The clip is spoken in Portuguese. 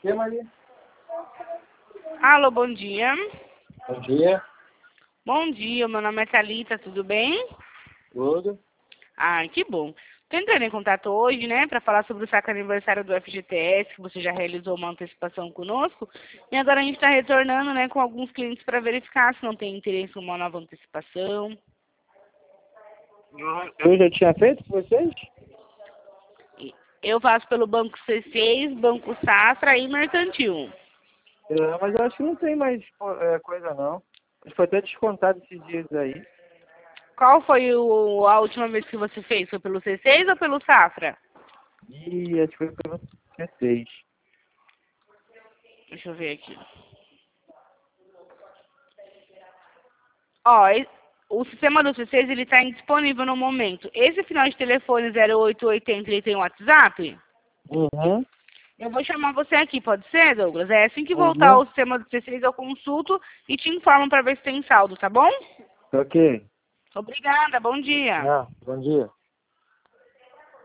que, Maria? Alô, bom dia. Bom dia. Bom dia, meu nome é Thalita, tudo bem? Tudo. Ah, que bom. Tô entrando em contato hoje, né, para falar sobre o saque aniversário do FGTS, que você já realizou uma antecipação conosco. E agora a gente está retornando, né, com alguns clientes para verificar se não tem interesse em uma nova antecipação. Eu já tinha feito com vocês? Eu faço pelo Banco C6, Banco Safra e Mercantil. Mas eu acho que não tem mais coisa, não. Acho que foi até descontado esses dias aí. Qual foi a última vez que você fez? Foi pelo C6 ou pelo Safra? E acho que foi pelo C6. Deixa eu ver aqui. Ó, o sistema do C6 ele está indisponível no momento. Esse final de telefone 0880 ele tem WhatsApp? Uhum. Eu vou chamar você aqui, pode ser, Douglas? É assim que voltar Uhum. o sistema do C6 eu consulto e te informo para ver se tem saldo, tá bom? Ok. Obrigada, bom dia. Ah, bom dia.